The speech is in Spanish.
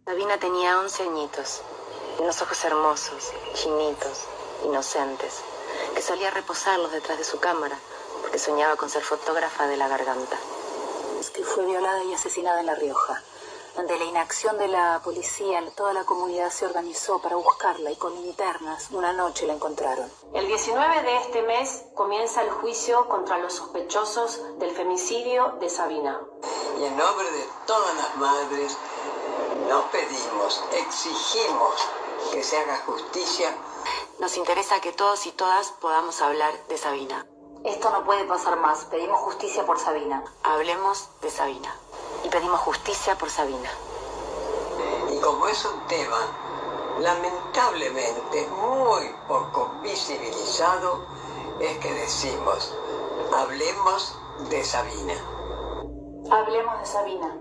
Sabina tenía 11 añitos, y unos ojos hermosos, chinitos, inocentes, que solía reposarlos detrás de su cámara, porque soñaba con ser fotógrafa de la garganta. Es que fue violada y asesinada en La Rioja. Ante la inacción de la policía, toda la comunidad se organizó para buscarla y con linternas una noche la encontraron. El 19 de este mes comienza el juicio contra los sospechosos del femicidio de Sabina. Y en nombre de todas las madres, nos pedimos, exigimos que se haga justicia. Nos interesa que todos y todas podamos hablar de Sabina. Esto no puede pasar más. Pedimos justicia por Sabina. Hablemos de Sabina. Y pedimos justicia por Sabina. Y como es un tema lamentablemente muy poco visibilizado, es que decimos, hablemos de Sabina. Hablemos de Sabina.